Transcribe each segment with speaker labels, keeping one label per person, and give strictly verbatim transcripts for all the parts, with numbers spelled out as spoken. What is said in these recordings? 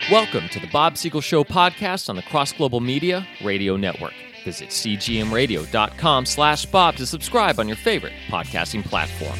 Speaker 1: Welcome to the Bob Siegel Show podcast on the Cross Global Media Radio Network. Visit c g m radio dot com slash Bob to subscribe on your favorite podcasting platform.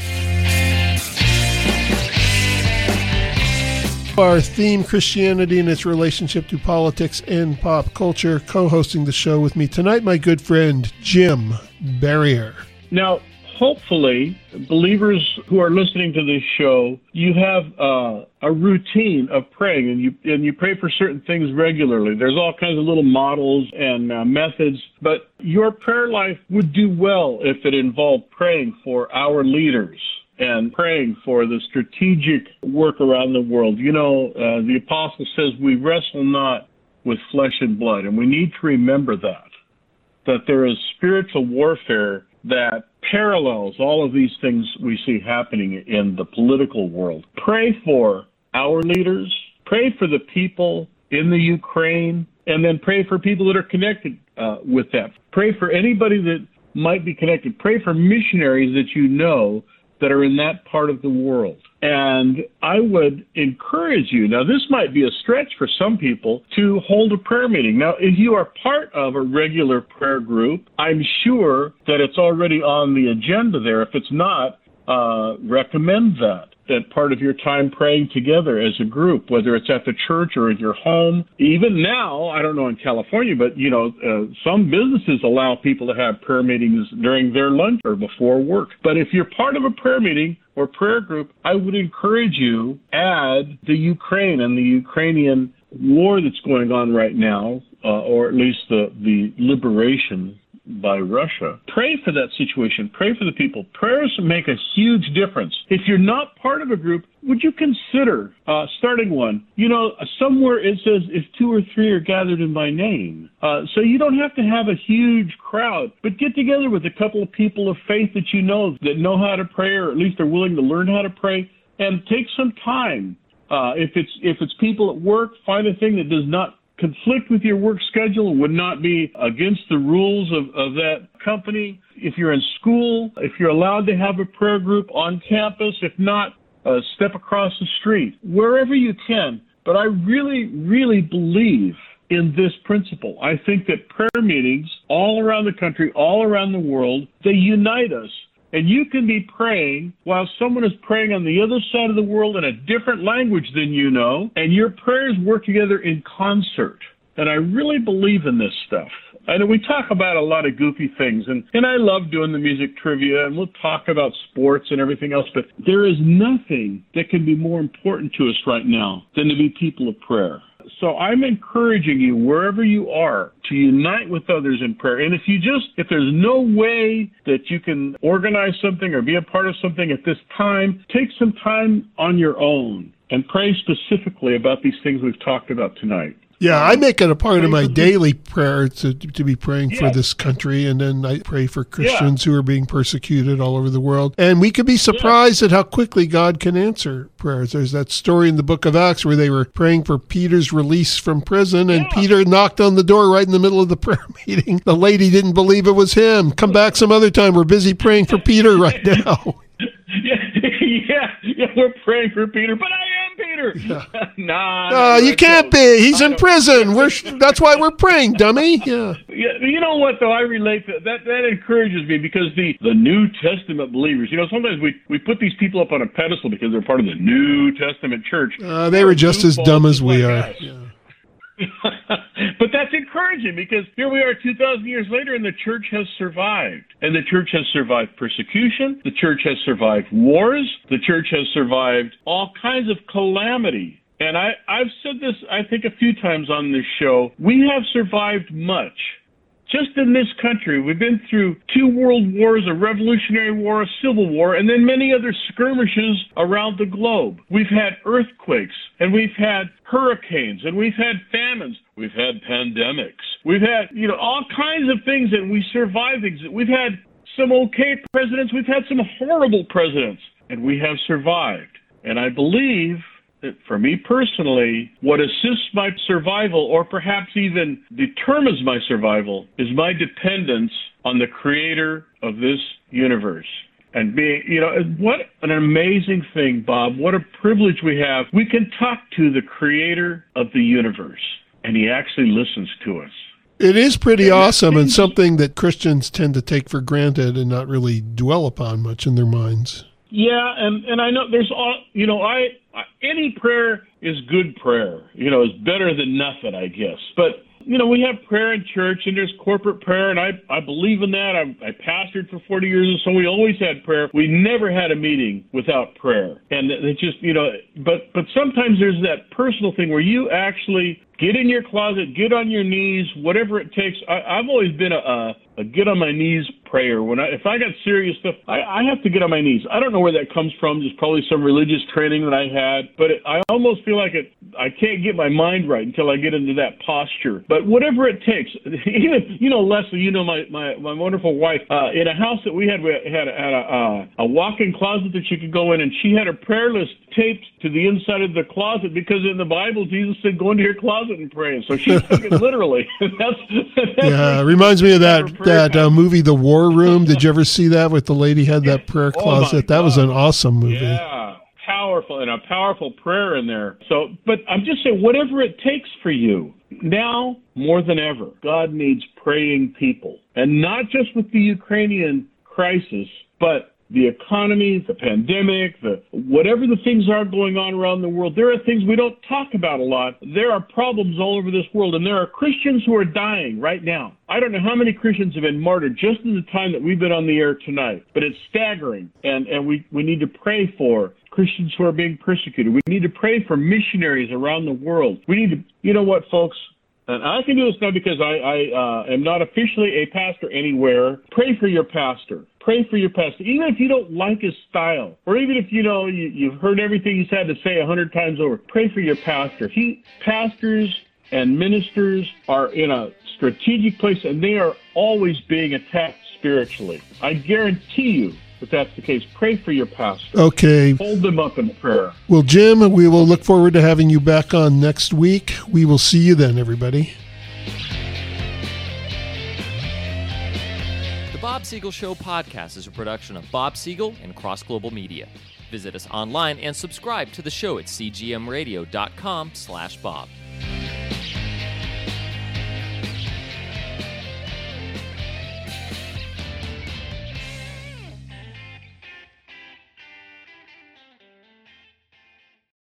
Speaker 2: Our theme, Christianity and its relationship to politics and pop culture. Co-hosting the show with me tonight, my good friend, Jim Barrier.
Speaker 3: Now, hopefully, believers who are listening to this show, you have uh, a routine of praying, and you and you pray for certain things regularly. There's all kinds of little models and uh, methods, but your prayer life would do well if it involved praying for our leaders and praying for the strategic work around the world. You know, uh, the apostle says we wrestle not with flesh and blood, and we need to remember that, that there is spiritual warfare that parallels all of these things we see happening in the political world. Pray for our leaders, pray for the people in the Ukraine, and then pray for people that are connected uh, with that. Pray for anybody that might be connected. Pray for missionaries that you know that are in that part of the world. And I would encourage you, now this might be a stretch for some people, to hold a prayer meeting. Now, if you are part of a regular prayer group, I'm sure that it's already on the agenda there. If it's not, uh, recommend that. That part of your time praying together as a group, whether it's at the church or at your home. Even now, I don't know in California, but, you know, uh, some businesses allow people to have prayer meetings during their lunch or before work. But if you're part of a prayer meeting or prayer group, I would encourage you, add the Ukraine and the Ukrainian war that's going on right now, uh, or at least the, the liberation by Russia. Pray for that situation. Pray for the people. Prayers make a huge difference. If you're not part of a group, would you consider uh, starting one? You know, somewhere it says, if two or three are gathered in my name. Uh, so you don't have to have a huge crowd, but get together with a couple of people of faith that you know, that know how to pray, or at least are willing to learn how to pray, and take some time. Uh, if it's if it's people at work, find a thing that does not conflict with your work schedule, would not be against the rules of, of that company. If you're in school, if you're allowed to have a prayer group on campus, if not, uh, step across the street, wherever you can. But I really, really believe in this principle. I think that prayer meetings all around the country, all around the world, they unite us. And you can be praying while someone is praying on the other side of the world in a different language than you know, and your prayers work together in concert. And I really believe in this stuff. I know we talk about a lot of goofy things, and, and I love doing the music trivia, and we'll talk about sports and everything else, but there is nothing that can be more important to us right now than to be people of prayer. So I'm encouraging you, wherever you are, to unite with others in prayer. And if you just, if there's no way that you can organize something or be a part of something at this time, take some time on your own and pray specifically about these things we've talked about tonight.
Speaker 2: Yeah, I make it a part of my daily prayer to to be praying for
Speaker 3: yeah.
Speaker 2: this country, and then I pray for Christians
Speaker 3: yeah.
Speaker 2: who are being persecuted all over the world. And we could be surprised yeah. at how quickly God can answer prayers. There's that story in the book of Acts where they were praying for Peter's release from prison, and yeah. Peter knocked on the door right in the middle of the prayer meeting. The lady didn't believe it was him. Come back some other time. We're busy praying for Peter right now.
Speaker 3: yeah, yeah, yeah, we're praying for Peter, but I am Peter. Yeah. nah,
Speaker 2: uh, you can't be. He's in prison. We're that's why we're praying, dummy. Yeah.
Speaker 3: Yeah. You know what though? I relate to that. That encourages me because the the New Testament believers. You know, sometimes we we put these people up on a pedestal because they're part of the New Testament church.
Speaker 2: Uh, they were just as dumb as we are. Yeah.
Speaker 3: But that's encouraging because here we are two thousand years later and the church has survived. And the church has survived persecution. The church has survived wars. The church has survived all kinds of calamity. And I, I've said this, I think, a few times on this show. We have survived much. Just in this country, we've been through two world wars, a revolutionary war, a civil war, and then many other skirmishes around the globe. We've had earthquakes, and we've had hurricanes, and we've had famines. We've had pandemics. We've had, you know, all kinds of things, and we survived. We've had some okay presidents. We've had some horrible presidents, and we have survived. And I believe that for me personally, what assists my survival, or perhaps even determines my survival, is my dependence on the creator of this universe. and being, you know, what an amazing thing, Bob. What a privilege we have. We can talk to the creator of the universe, and he actually listens to us.
Speaker 2: It is pretty awesome, and something that Christians tend to take for granted and not really dwell upon much in their minds.
Speaker 3: Yeah, and, and I know there's all, you know, I, I any prayer is good prayer. You know, it's better than nothing, I guess. But, you know, we have prayer in church, and there's corporate prayer, and I, I believe in that. I, I pastored for forty years, and so we always had prayer. We never had a meeting without prayer. And it just, you know, but, but sometimes there's that personal thing where you actually get in your closet, get on your knees, whatever it takes. I, I've always been a, a, a get on my knees prayer. When I, if I got serious stuff, I, I have to get on my knees. I don't know where that comes from. There's probably some religious training that I had, but it, I almost feel like it. I can't get my mind right until I get into that posture. But whatever it takes, even, you know, Leslie, you know, my, my, my wonderful wife, uh, in a house that we had, we had, had a, uh, a walk-in closet that you could go in, and she had a prayer list taped to the inside of the closet because in the Bible, Jesus said, go into your closet and pray. So she took it literally. that's, that's
Speaker 2: yeah, it reminds me of that, that uh, movie, The War Room. Did you ever see that with the lady had that prayer closet?
Speaker 3: Oh
Speaker 2: that was an awesome movie.
Speaker 3: Yeah, powerful, and a powerful prayer in there. So, but I'm just saying, whatever it takes for you, now more than ever, God needs praying people. And not just with the Ukrainian crisis, but the economy, the pandemic, the whatever the things are going on around the world. There are things we don't talk about a lot. There are problems all over this world, and there are Christians who are dying right now. I don't know how many Christians have been martyred just in the time that we've been on the air tonight, but it's staggering, and, and we, we need to pray for Christians who are being persecuted. We need to pray for missionaries around the world. We need to, you know what, folks? And I can do this now because I, I uh, am not officially a pastor anywhere. Pray for your pastor. Pray for your pastor. Even if you don't like his style, or even if, you know, you, you've heard everything he's had to say a hundred times over, pray for your pastor. He, pastors and ministers are in a strategic place, and they are always being attacked spiritually. I guarantee you, if that's the case, pray for your pastor.
Speaker 2: Okay.
Speaker 3: Hold them up in prayer.
Speaker 2: Well, Jim, we will look forward to having you back on next week. We will see you then, everybody.
Speaker 1: The Bob Siegel Show podcast is a production of Bob Siegel and Cross Global Media. Visit us online and subscribe to the show at c g m radio dot com slash bob.